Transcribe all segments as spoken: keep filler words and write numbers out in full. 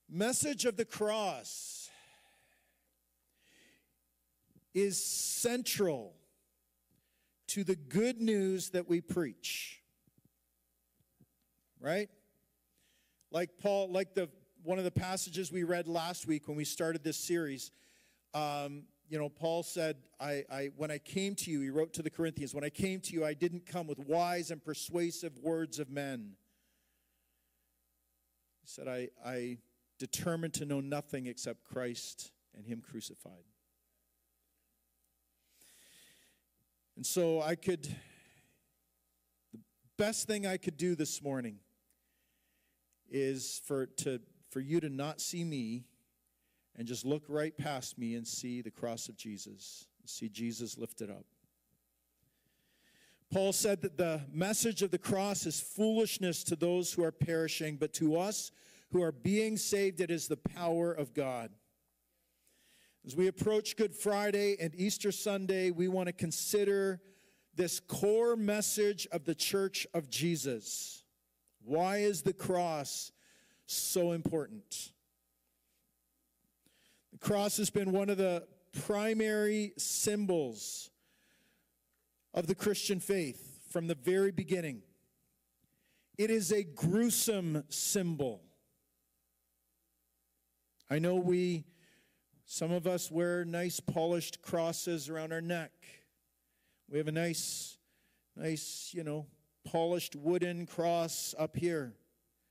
Message of the cross is central to the good news that we preach. Right? Like Paul, like the one of the passages we read last week when we started this series, um, you know, Paul said, I, I, when I came to you, he wrote to the Corinthians, when I came to you, I didn't come with wise and persuasive words of men. He said, I, I determined to know nothing except Christ and him crucified. And so I could, the best thing I could do this morning is for to for you to not see me and just look right past me and see the cross of Jesus, see Jesus lifted up. Paul said that the message of the cross is foolishness to those who are perishing, but to us who are being saved, it is the power of God. As we approach Good Friday and Easter Sunday, we want to consider this core message of the Church of Jesus. Why is the cross so important? The cross has been one of the primary symbols of the Christian faith from the very beginning. It is a gruesome symbol. I know we, some of us wear nice polished crosses around our neck. We have a nice, nice, you know, polished wooden cross up here.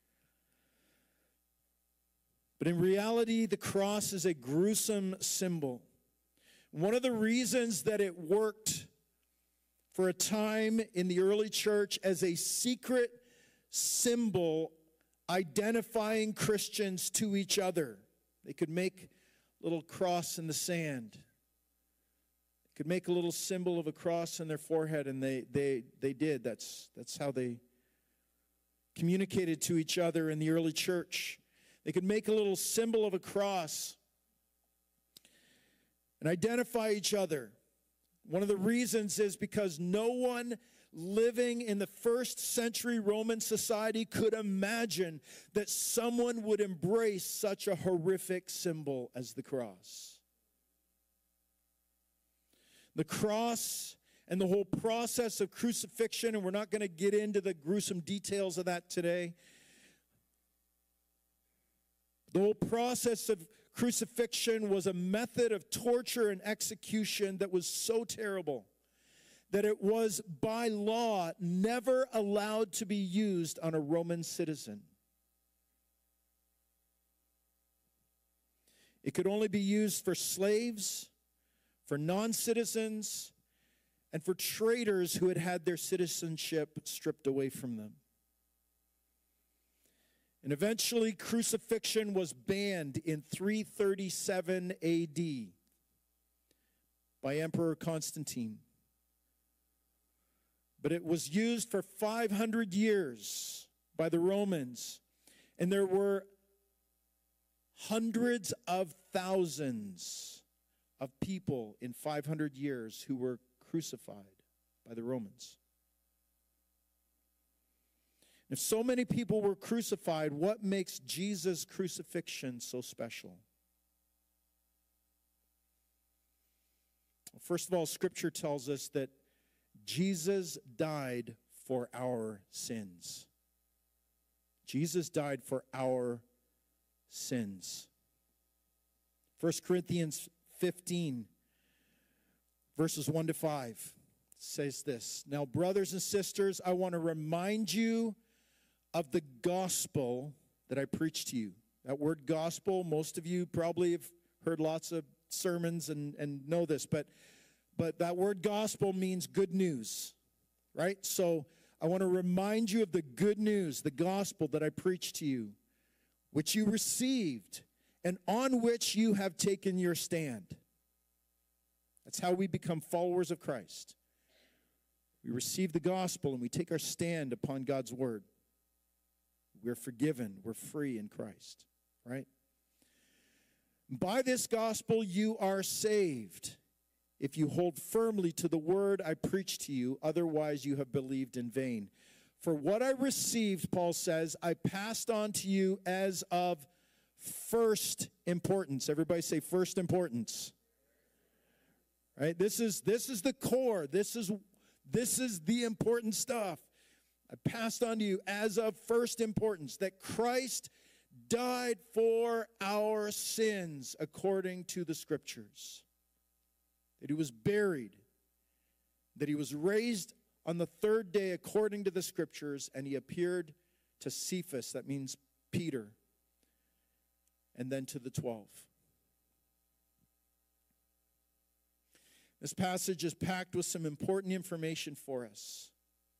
But in reality, the cross is a gruesome symbol. One of the reasons that it worked for a time in the early church as a secret symbol identifying Christians to each other. They could make a little cross in the sand. Could make a little symbol of a cross on their forehead, and they they they did. That's that's how they communicated to each other in the early church. They could make a little symbol of a cross and identify each other. One of the reasons is because no one living in the first century Roman society could imagine that someone would embrace such a horrific symbol as the cross. The cross and the whole process of crucifixion, and we're not going to get into the gruesome details of that today. The whole process of crucifixion was a method of torture and execution that was so terrible that it was by law never allowed to be used on a Roman citizen. It could only be used for slaves, for non-citizens, and for traitors who had had their citizenship stripped away from them. And eventually, crucifixion was banned in three thirty-seven A D by Emperor Constantine. But it was used for five hundred years by the Romans, and there were hundreds of thousands of people in five hundred years who were crucified by the Romans. If so many people were crucified, what makes Jesus' crucifixion so special? Well, first of all, Scripture tells us that Jesus died for our sins. Jesus died for our sins. First Corinthians fifteen, verses one to five says this. Now, brothers and sisters, I want to remind you of the gospel that I preached to you. That word gospel, most of you probably have heard lots of sermons and, and know this, but, but that word gospel means good news, right? So I want to remind you of the good news, the gospel that I preached to you, which you received, and on which you have taken your stand. That's how we become followers of Christ. We receive the gospel and we take our stand upon God's word. We're forgiven. We're free in Christ. Right? By this gospel you are saved, if you hold firmly to the word I preached to you. Otherwise you have believed in vain. For what I received, Paul says, I passed on to you as of first importance. Everybody say first importance. Right? This is this is the core. This is this is the important stuff. I passed on to you as of first importance that Christ died for our sins according to the Scriptures. That he was buried. That he was raised on the third day according to the Scriptures, and he appeared to Cephas, that means Peter, and then to the twelve. This passage is packed with some important information for us.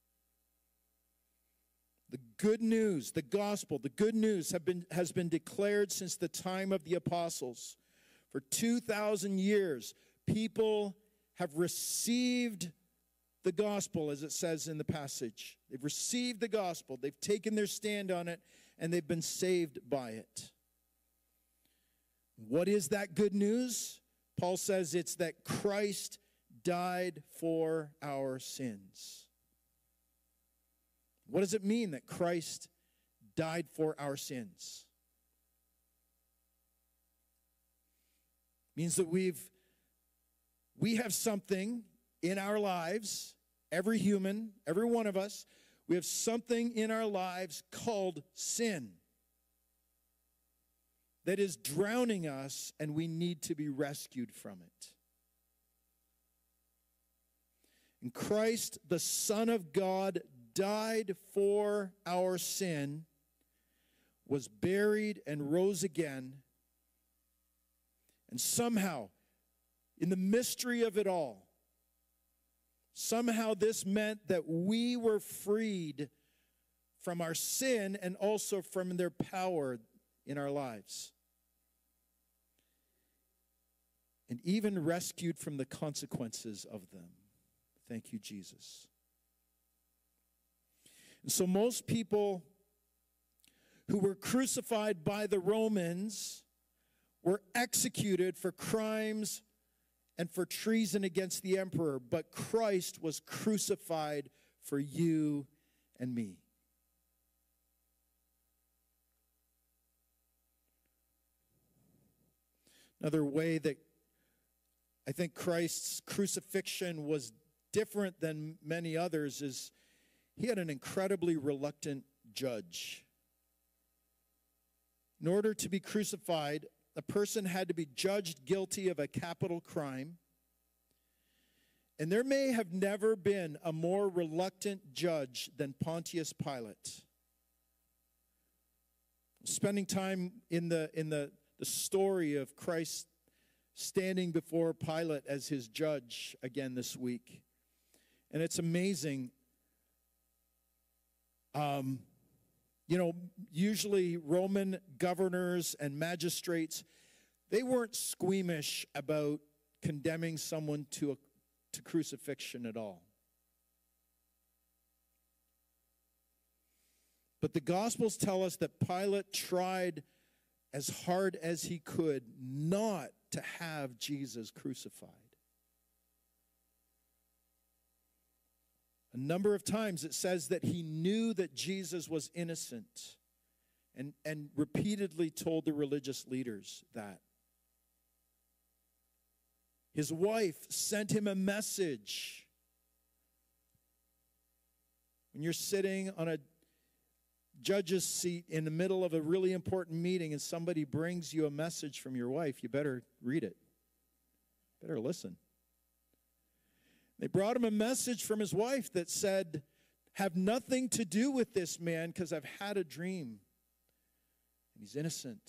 The good news, the gospel, the good news have been, has been declared since the time of the apostles. For two thousand years, people have received the gospel, as it says in the passage. They've received the gospel. They've taken their stand on it, and they've been saved by it. What is that good news? Paul says it's that Christ died for our sins. What does it mean that Christ died for our sins? It means that we've we have something in our lives, every human, every one of us, we have something in our lives called sin that is drowning us, and we need to be rescued from it. And Christ, the Son of God, died for our sin, was buried and rose again, and somehow, in the mystery of it all, somehow this meant that we were freed from our sin and also from their power in our lives. And even rescued from the consequences of them. Thank you, Jesus. And so most people who were crucified by the Romans were executed for crimes and for treason against the emperor, but Christ was crucified for you and me. Another way that I think Christ's crucifixion was different than many others is he had an incredibly reluctant judge. In order to be crucified, a person had to be judged guilty of a capital crime. And there may have never been a more reluctant judge than Pontius Pilate. Spending time in the, in the, the story of Christ standing before Pilate as his judge again this week. And it's amazing. Um, you know, usually Roman governors and magistrates, they weren't squeamish about condemning someone to, a, to crucifixion at all. But the Gospels tell us that Pilate tried as hard as he could not to have Jesus crucified. A number of times it says that he knew that Jesus was innocent and, and repeatedly told the religious leaders that. His wife sent him a message. When you're sitting on a judge's seat in the middle of a really important meeting and somebody brings you a message from your wife, you better read it. Better listen. They brought him a message from his wife that said, have nothing to do with this man because I've had a dream. And he's innocent.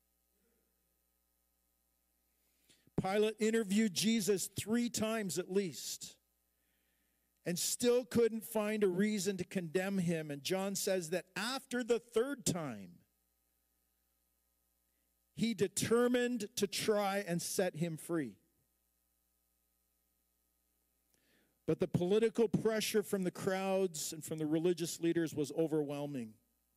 Pilate interviewed Jesus three times at least and still couldn't find a reason to condemn him. And John says that after the third time, he determined to try and set him free. But the political pressure from the crowds and from the religious leaders was overwhelming.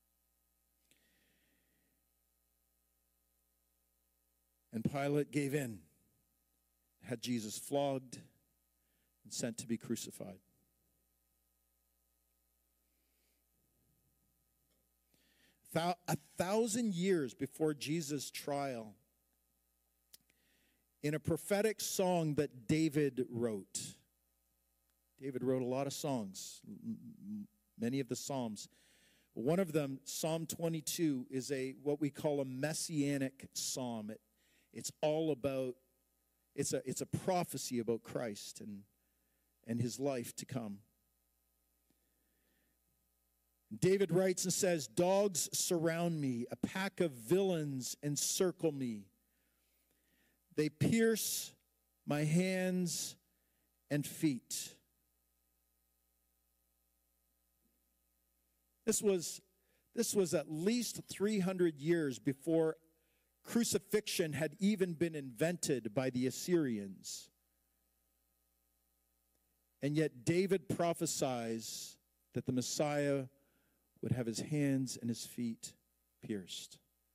And Pilate gave in, had Jesus flogged and sent to be crucified. Thou- a thousand years before Jesus' trial, in a prophetic song that David wrote. David wrote a lot of songs, many of the Psalms. One of them, Psalm twenty-two, is a what we call a messianic psalm. It, it's all about, it's a, it's a prophecy about Christ and, and his life to come. David writes and says, "Dogs surround me, a pack of villains encircle me. They pierce my hands and feet." This was, this was at least three hundred years before crucifixion had even been invented by the Assyrians. And yet David prophesies that the Messiah would have his hands and his feet pierced.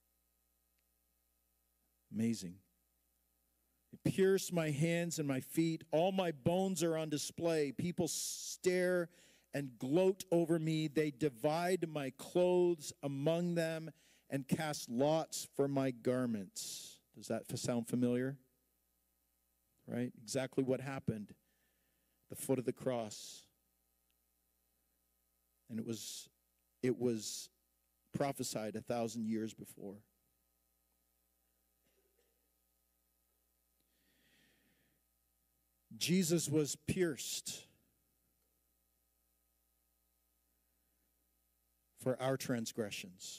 Amazing. It pierced my hands and my feet. All my bones are on display. People stare and gloat over me. They divide my clothes among them and cast lots for my garments. Does that sound familiar? Right? Exactly what happened at the foot of the cross. And it was, it was prophesied a thousand years before. Jesus was pierced for our transgressions.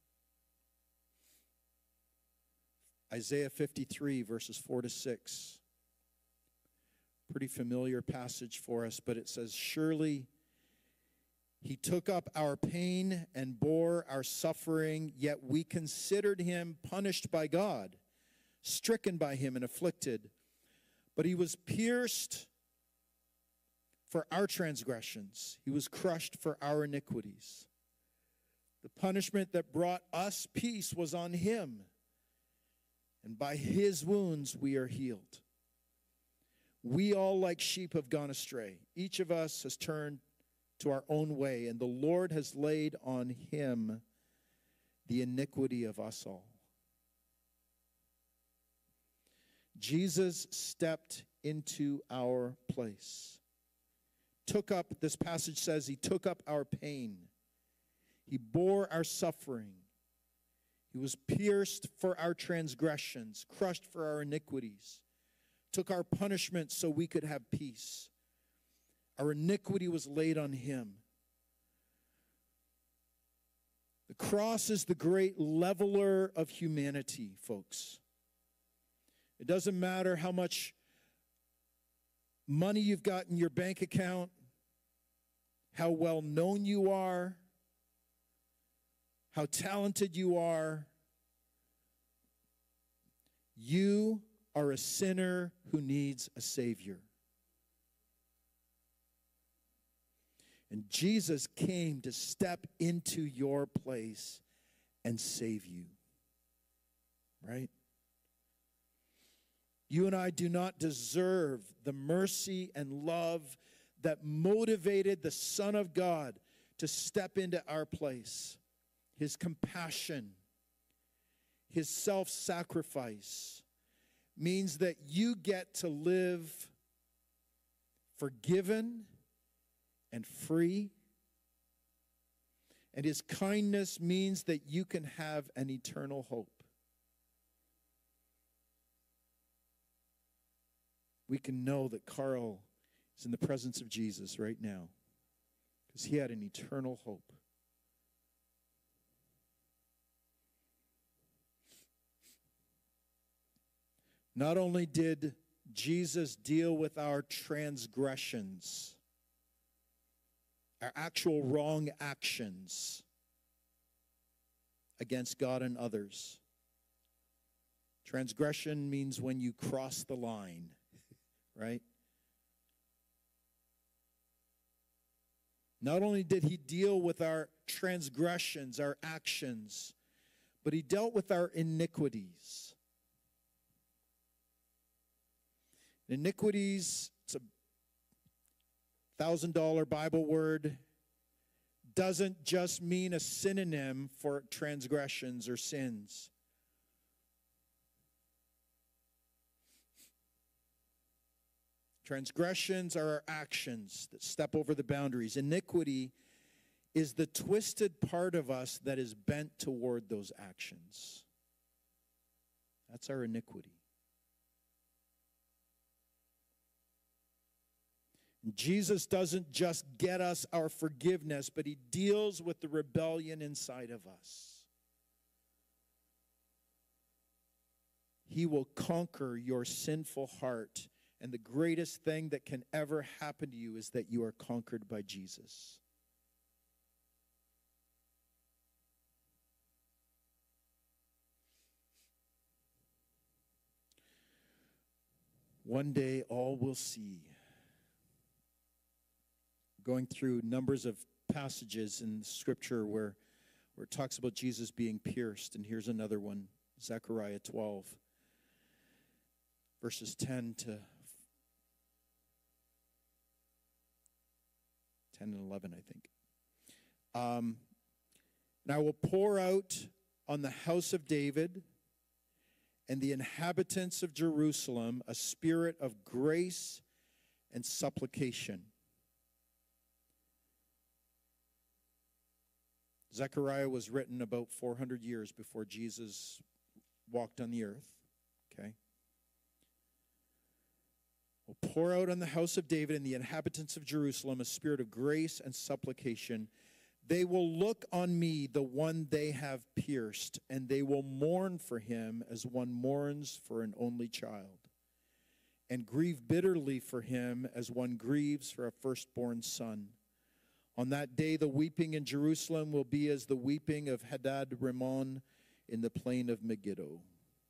Isaiah fifty-three, verses four to six. Pretty familiar passage for us, but it says, "Surely he took up our pain and bore our suffering, yet we considered him punished by God, stricken by him and afflicted. But he was pierced for our transgressions. He was crushed for our iniquities. The punishment that brought us peace was on him, and by his wounds we are healed. We all like sheep have gone astray. Each of us has turned to our own way, and the Lord has laid on him the iniquity of us all." Jesus stepped into our place. Took up, this passage says, he took up our pain. He bore our suffering. He was pierced for our transgressions, crushed for our iniquities. Took our punishment so we could have peace. Our iniquity was laid on him. The cross is the great leveler of humanity, folks. It doesn't matter how much money you've got in your bank account, how well known you are, how talented you are. You are a sinner who needs a Savior. And Jesus came to step into your place and save you. Right? You and I do not deserve the mercy and love that motivated the Son of God to step into our place. His compassion, his self-sacrifice means that you get to live forgiven and free. And his kindness means that you can have an eternal hope. We can know that Carl is in the presence of Jesus right now because he had an eternal hope. Not only did Jesus deal with our transgressions, our actual wrong actions against God and others. Transgression means when you cross the line. Right? Not only did he deal with our transgressions, our actions, but he dealt with our iniquities. Iniquities, it's a thousand dollar Bible word. doesn't just mean a synonym for transgressions or sins. Transgressions are our actions that step over the boundaries. Iniquity is the twisted part of us that is bent toward those actions. That's our iniquity. And Jesus doesn't just get us our forgiveness, but he deals with the rebellion inside of us. He will conquer your sinful heart. And the greatest thing that can ever happen to you is that you are conquered by Jesus. One day all will see. Going through numbers of passages in Scripture where, where it talks about Jesus being pierced. And here's another one, Zechariah twelve, verses ten to ten and eleven, I think. Um, and I will pour out on the house of David and the inhabitants of Jerusalem a spirit of grace and supplication. Zechariah was written about four hundred years before Jesus walked on the earth. Okay. Will pour out on the house of David and the inhabitants of Jerusalem a spirit of grace and supplication. They will look on me, the one they have pierced, and they will mourn for him as one mourns for an only child, and grieve bitterly for him as one grieves for a firstborn son. On that day, the weeping in Jerusalem will be as the weeping of Hadad Rimmon in the plain of Megiddo.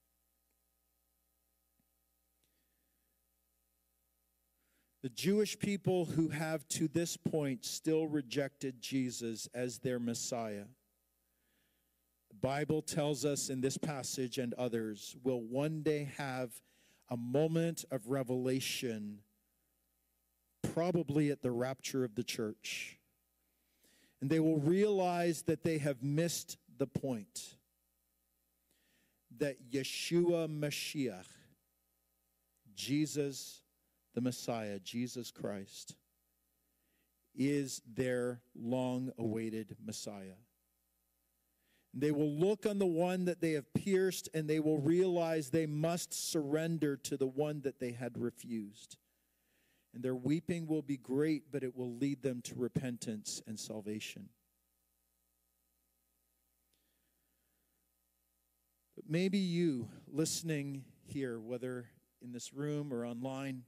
The Jewish people who have to this point still rejected Jesus as their Messiah, the Bible tells us in this passage and others, will one day have a moment of revelation, probably at the rapture of the church. And they will realize that they have missed the point. That Yeshua Mashiach, Jesus the Messiah, Jesus Christ, is their long-awaited Messiah. And they will look on the one that they have pierced, and they will realize they must surrender to the one that they had refused. And their weeping will be great, but it will lead them to repentance and salvation. But maybe you, listening here, whether in this room or online,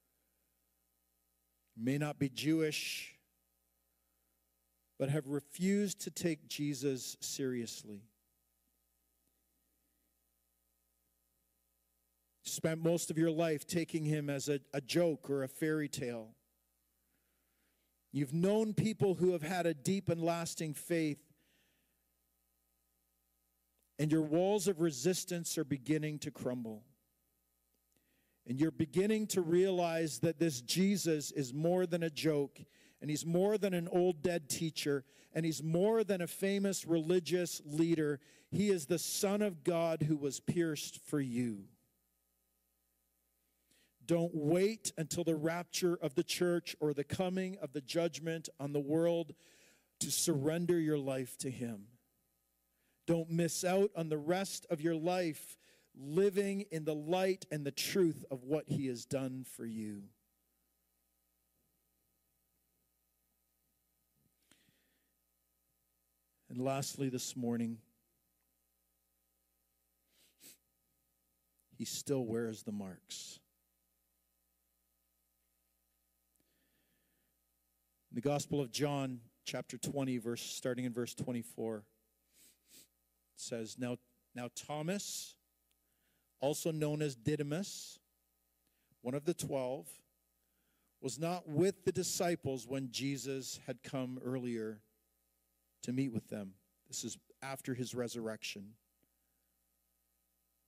may not be Jewish, but have refused to take Jesus seriously. Spent most of your life taking him as a, a joke or a fairy tale. You've known people who have had a deep and lasting faith, and your walls of resistance are beginning to crumble. And you're beginning to realize that this Jesus is more than a joke, and he's more than an old dead teacher, and he's more than a famous religious leader. He is the Son of God who was pierced for you. Don't wait until the rapture of the church or the coming of the judgment on the world to surrender your life to him. Don't miss out on the rest of your life living in the light and the truth of what he has done for you. And lastly, this morning, he still wears the marks. In the Gospel of John, chapter twenty, verse starting in verse twenty-four, it says, Now, now Thomas, also known as Didymus, one of the twelve, was not with the disciples when Jesus had come earlier to meet with them. This is after his resurrection.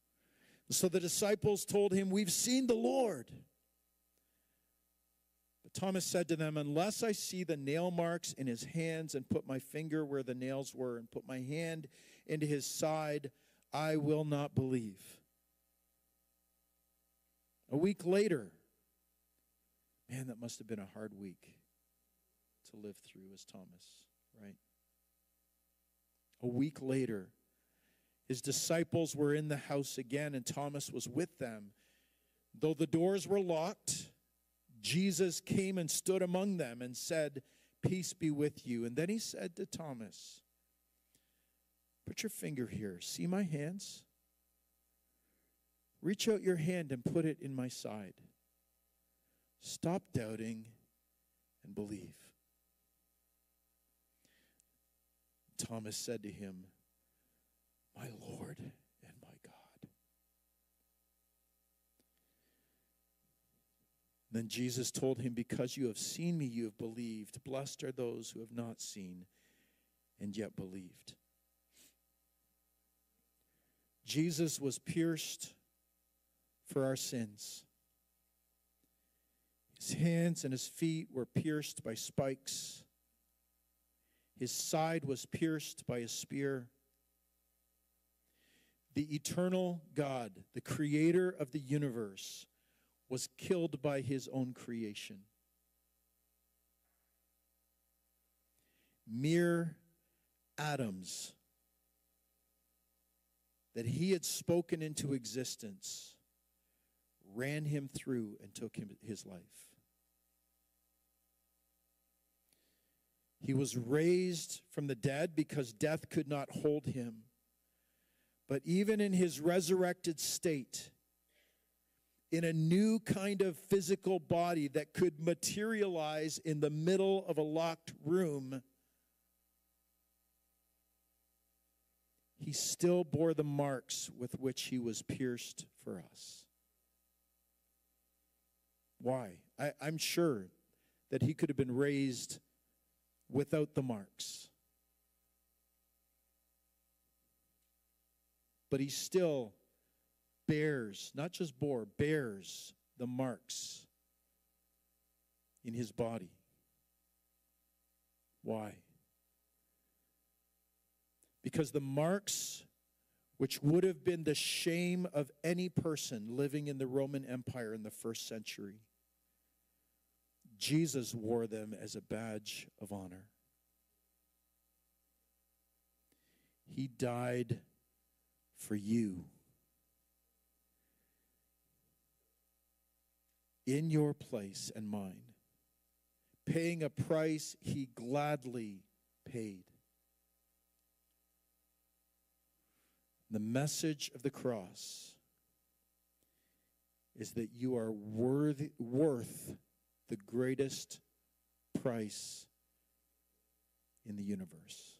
So the disciples told him, We've seen the Lord. But Thomas said to them, unless I see the nail marks in his hands and put my finger where the nails were and put my hand into his side, I will not believe. A week later, man, that must have been a hard week to live through as Thomas, right? A week later, his disciples were in the house again, and Thomas was with them. Though the doors were locked, Jesus came and stood among them and said, peace be with you. And then he said to Thomas, put your finger here. See my hands? Reach out your hand and put it in my side. Stop doubting and believe. Thomas said to him, my Lord and my God. Then Jesus told him, because you have seen me, you have believed. Blessed are those who have not seen and yet believed. Jesus was pierced for our sins. His hands and his feet were pierced by spikes. His side was pierced by a spear. The eternal God, the creator of the universe, was killed by his own creation. Mere atoms that he had spoken into existence ran him through and took him his life. He was raised from the dead because death could not hold him. But even in his resurrected state, in a new kind of physical body that could materialize in the middle of a locked room, he still bore the marks with which he was pierced for us. Why? I, I'm sure that he could have been raised without the marks. But he still bears, not just bore, bears the marks in his body. Why? Because the marks, which would have been the shame of any person living in the Roman Empire in the first century, Jesus wore them as a badge of honor. He died for you. In your place and mine, paying a price he gladly paid. The message of the cross is that you are worthy, worth the greatest price in the universe.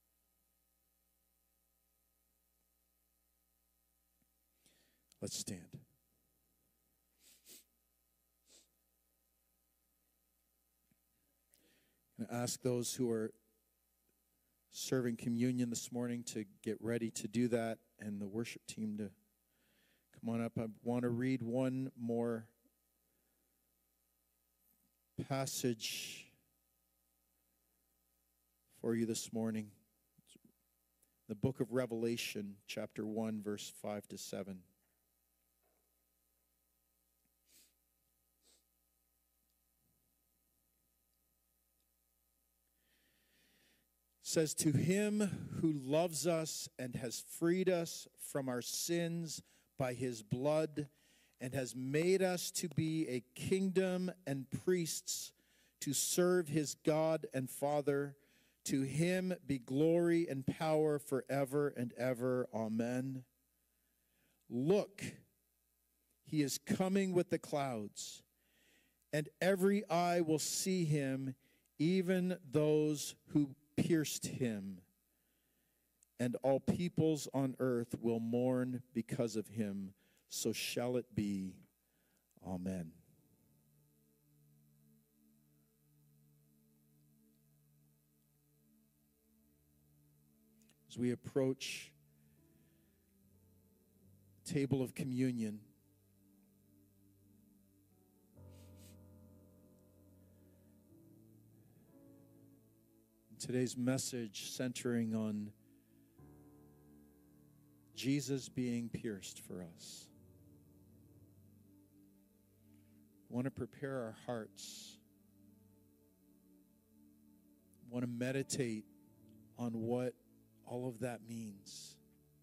Let's stand. I'm going to ask those who are serving communion this morning to get ready to do that, and the worship team to come on up. I want to read one more passage for you this morning. The book of Revelation, chapter one, verse five to seven. Says, to him who loves us and has freed us from our sins by his blood and has made us to be a kingdom and priests to serve his God and Father, to him be glory and power forever and ever. Amen. Look, he is coming with the clouds, and every eye will see him, even those who pierced him, and all peoples on earth will mourn because of him. So shall it be. Amen. As we approach the table of communion, Today's message centering on Jesus being pierced for us. I want to prepare our hearts. I want to meditate on what all of that means.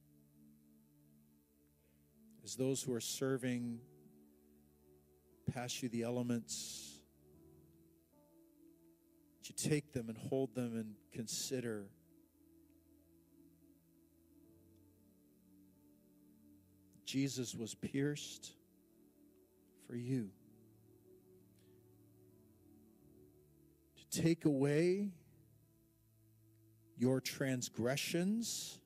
As those who are serving pass you the elements, you take them and hold them and consider Jesus was pierced for you to take away your transgressions,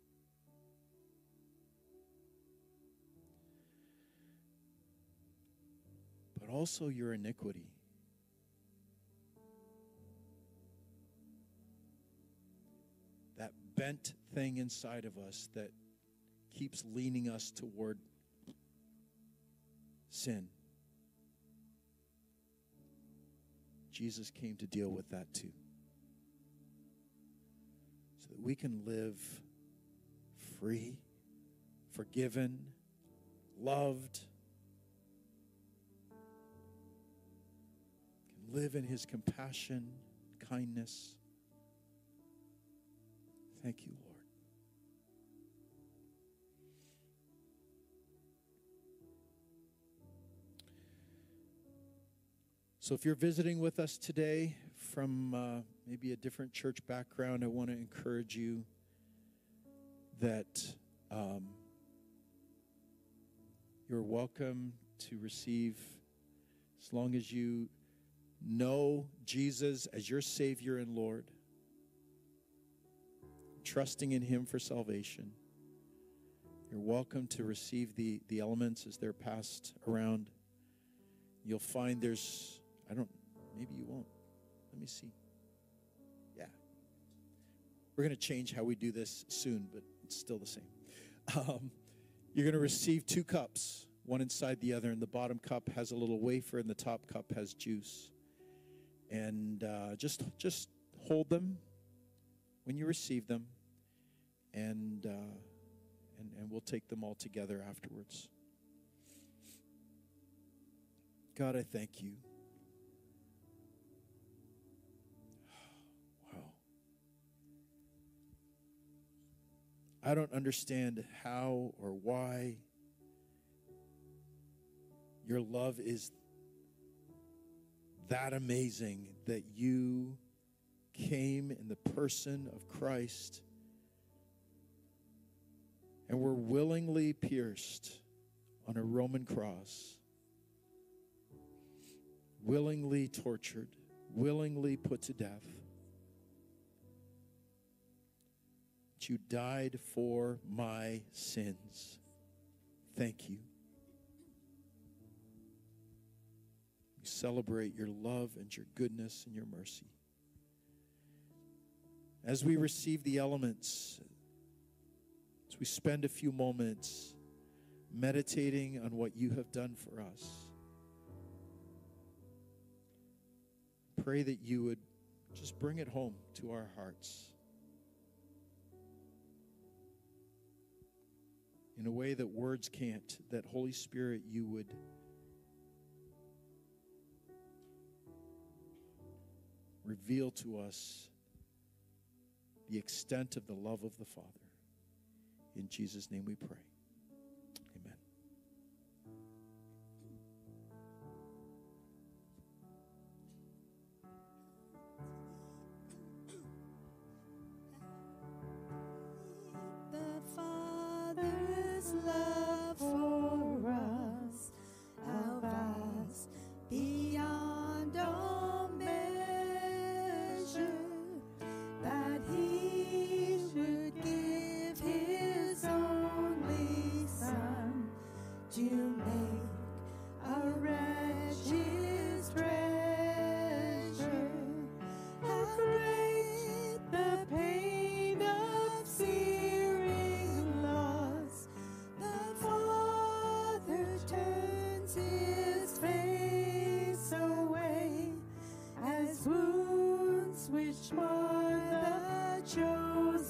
but also your iniquity. That bent thing inside of us that keeps leaning us toward sin. Jesus came to deal with that too, so that we can live free, forgiven, loved, can live in his compassion, kindness. Thank you, Lord. So if you're visiting with us today from uh, maybe a different church background, I want to encourage you that um, you're welcome to receive, as long as you know Jesus as your Savior and Lord, trusting in him for salvation. You're welcome to receive the, the elements as they're passed around. You'll find there's, I don't, maybe you won't. Let me see. Yeah. We're going to change how we do this soon, but it's still the same. Um, you're going to receive two cups, one inside the other, and the bottom cup has a little wafer, and the top cup has juice. And uh, just, just hold them when you receive them, and, uh, and and we'll take them all together afterwards. God, I thank you. Wow. I don't understand how or why your love is that amazing that you came in the person of Christ and were willingly pierced on a Roman cross, willingly tortured, willingly put to death. That you died for my sins. Thank you. We celebrate your love and your goodness and your mercy. As we receive the elements, as we spend a few moments meditating on what you have done for us, pray that you would just bring it home to our hearts in a way that words can't, that Holy Spirit, you would reveal to us the extent of the love of the Father. In Jesus' name we pray. Amen. The Father's love for us, how vast beyond all measure, that he should give his only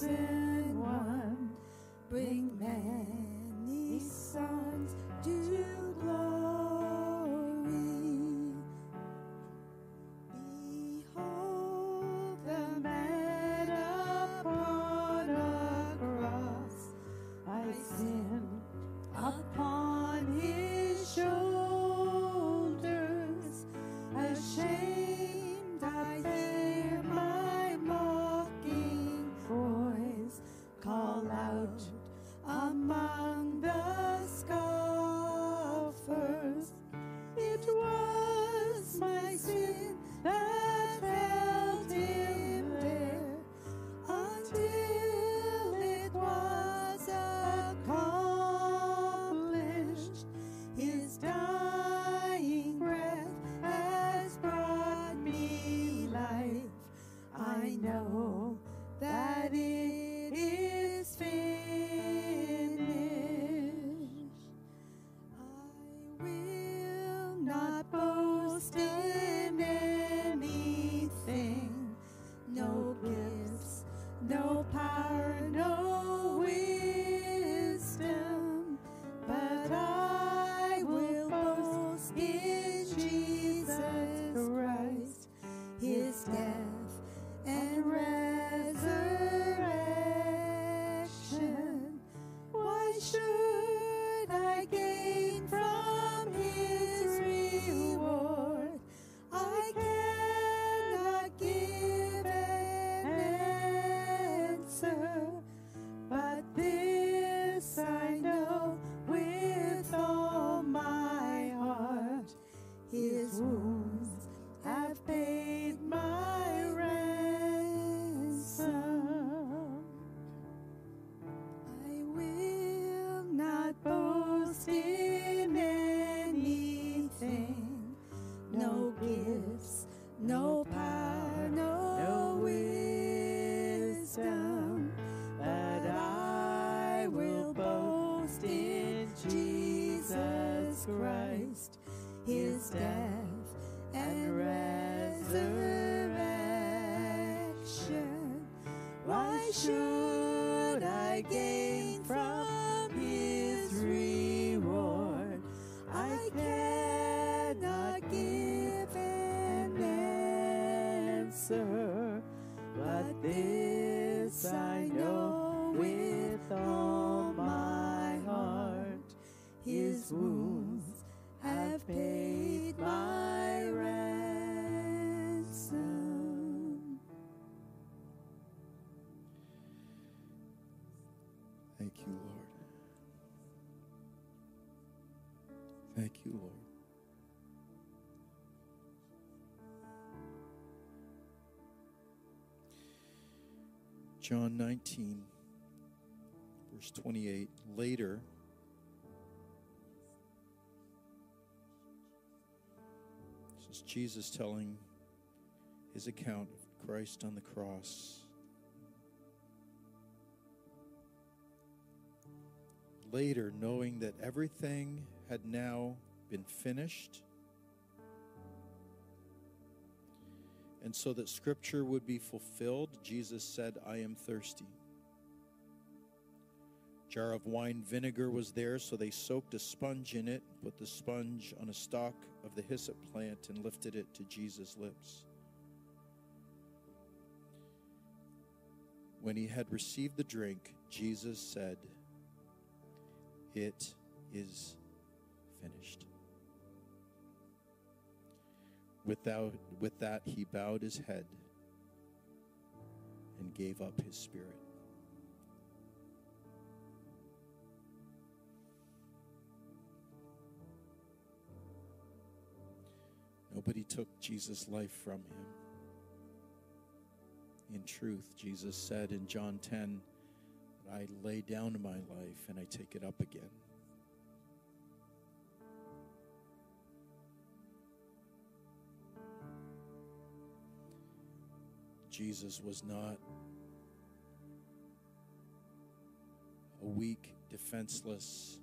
risen one, bring many sons to glory. Behold the man upon a cross, I sin upon his shoulders, ashamed I hear my mocking voice call out among the scoffers. It was my sin that held him there until it was accomplished. His dying breath has brought me life. I know that it is finished. I will not boast in anything, no gifts, no power, no wisdom, but I will boast in Jesus Christ, his death and resurrection. Why should I gain from his reward? I cannot give an answer, but this I know with all my heart, his wounds have paid my ransom. I will not boast in anything, no gifts, no power, no wisdom, but I will boast in Jesus Christ, his death and resurrection. Why should I gain from his reward? I cannot give an answer, but this I know with all my heart, his wounds have paid my ransom. Thank you, Lord. Thank you, Lord. John nineteen, verse twenty-eight. Later, this is Jesus telling his account of Christ on the cross. Later, knowing that everything had now been finished, and so that Scripture would be fulfilled, Jesus said, I am thirsty. A jar of wine vinegar was there, so they soaked a sponge in it, put the sponge on a stalk of the hyssop plant, and lifted it to Jesus' lips. When he had received the drink, Jesus said, it is finished. Without, with that, he bowed his head and gave up his spirit. Nobody took Jesus' life from him. In truth, Jesus said in John ten, I lay down my life and I take it up again. Jesus was not a weak, defenseless,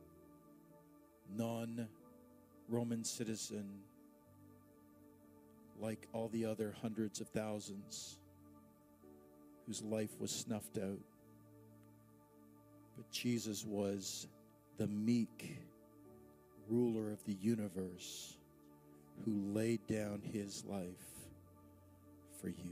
non-Roman citizen like all the other hundreds of thousands whose life was snuffed out. But Jesus was the meek ruler of the universe who laid down his life for you.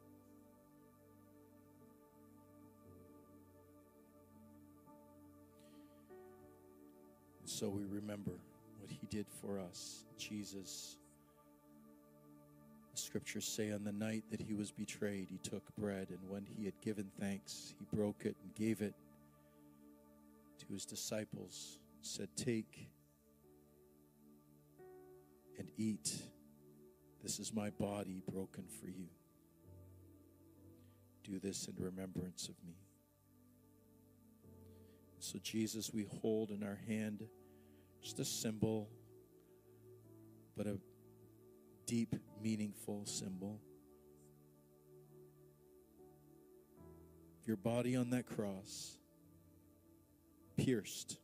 And so we remember what he did for us. Jesus, the scriptures say, on the night that he was betrayed, he took bread, and when he had given thanks, he broke it and gave it to his disciples, said, "Take and eat. This is my body broken for you. Do this in remembrance of me." So Jesus, we hold in our hand just a symbol, but a deep, meaningful symbol. Your body on that cross, pierced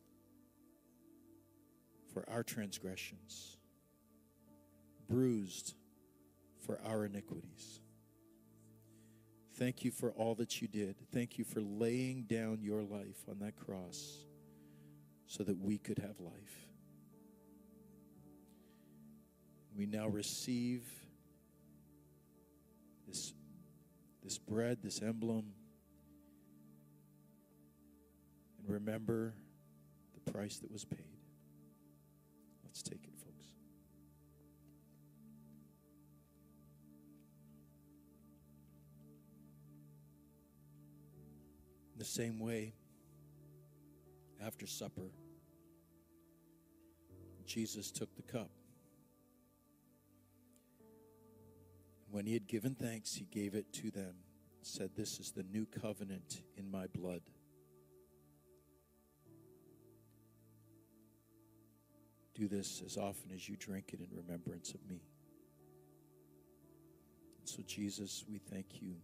for our transgressions, bruised for our iniquities. Thank you for all that you did. Thank you for laying down your life on that cross so that we could have life. We now receive this, this bread, this emblem, and remember the price that was paid. Let's take it, folks. In the same way, after supper, Jesus took the cup. When he had given thanks, he gave it to them, said, "This is the new covenant in my blood. Do this as often as you drink it in remembrance of me." And so, Jesus, we thank you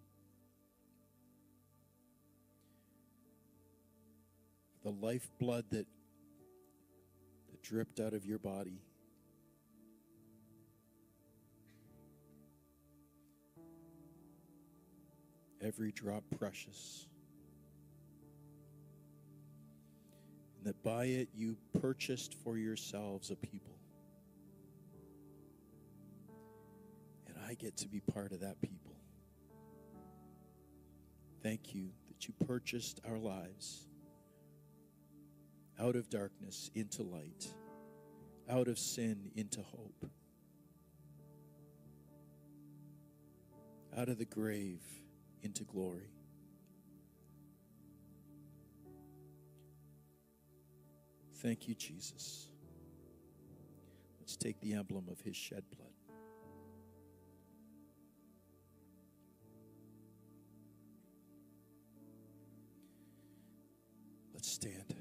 for the lifeblood that, that dripped out of your body. Every drop precious. And that by it you purchased for yourselves a people. And I get to be part of that people. Thank you that you purchased our lives out of darkness into light, out of sin into hope, out of the grave into glory. Thank you, Jesus. Let's take the emblem of his shed blood. Let's stand.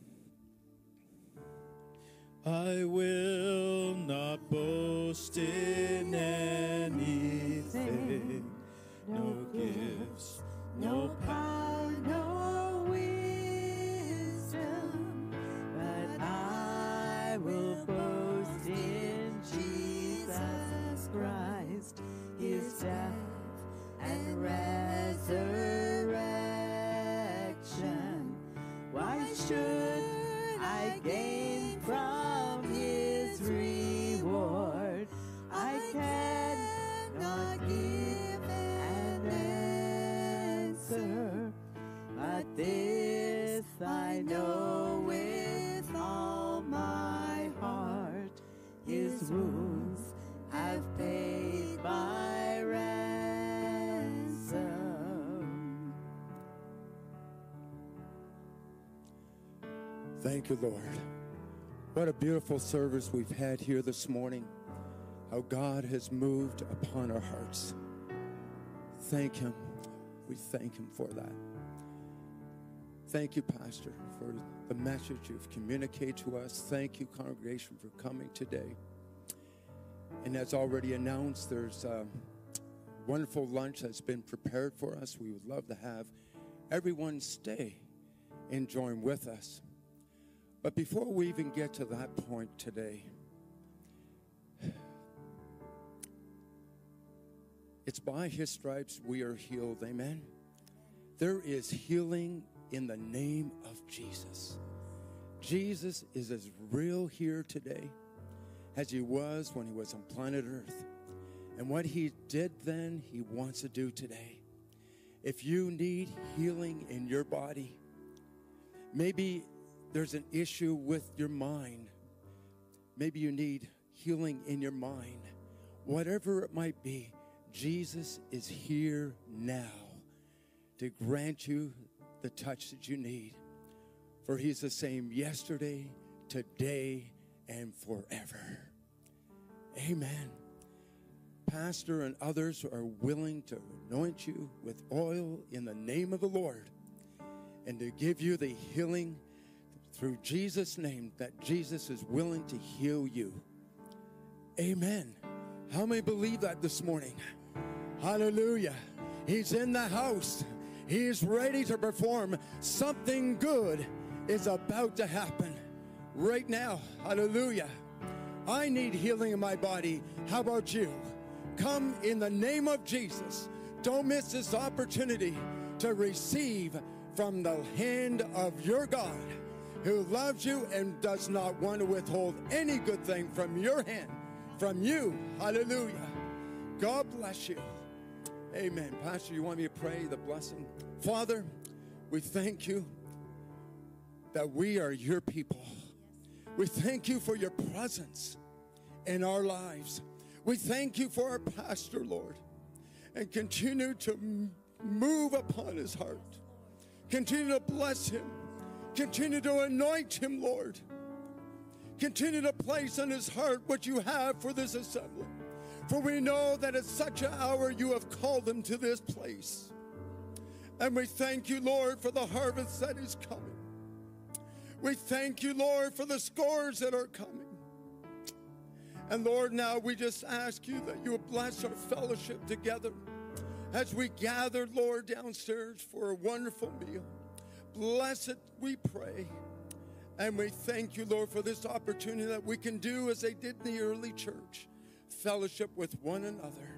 I will not boast in anything. No gifts, no power, no wisdom, but I will boast in Jesus Christ, his death and resurrection. Why should I gain from his reward? I cannot give an answer, but this I know with all my heart, his wounds have paid my ransom. Thank you, Lord. What a beautiful service we've had here this morning. How God has moved upon our hearts. Thank him. We thank him for that. Thank you, Pastor, for the message you've communicated to us. Thank you, congregation, for coming today. And as already announced, there's a wonderful lunch that's been prepared for us. We would love to have everyone stay and join with us. But before we even get to that point today, It's by his stripes we are healed. Amen. There is healing in the name of Jesus. Jesus is as real here today as he was when he was on planet Earth. And what he did then, he wants to do today. If you need healing in your body, maybe there's an issue with your mind. Maybe you need healing in your mind. Whatever it might be, Jesus is here now to grant you the touch that you need. For he's the same yesterday, today, and forever. Amen. Pastor and others are willing to anoint you with oil in the name of the Lord and to give you the healing through Jesus' name, that Jesus is willing to heal you. Amen. How many believe that this morning? Hallelujah. He's in the house. He's ready to perform. Something good is about to happen right now. Hallelujah. I need healing in my body. How about you? Come in the name of Jesus. Don't miss this opportunity to receive from the hand of your God, who loves you and does not want to withhold any good thing from your hand, from you. Hallelujah. God bless you. Amen. Pastor, you want me to pray the blessing? Father, we thank you that we are your people. We thank you for your presence in our lives. We thank you for our pastor, Lord, and continue to m- move upon his heart. Continue to bless him. Continue to anoint him, Lord. Continue to place in his heart what you have for this assembly. For we know that at such an hour you have called him to this place. And we thank you, Lord, for the harvest that is coming. We thank you, Lord, for the scores that are coming. And Lord, now we just ask you that you would bless our fellowship together as we gather, Lord, downstairs for a wonderful meal. Bless it, we pray. And we thank you, Lord, for this opportunity that we can do as they did in the early church, fellowship with one another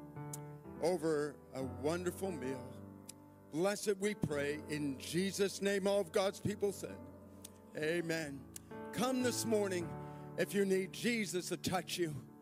over a wonderful meal. Bless it, we pray. In Jesus' name, all of God's people said, amen. Come this morning if you need Jesus to touch you.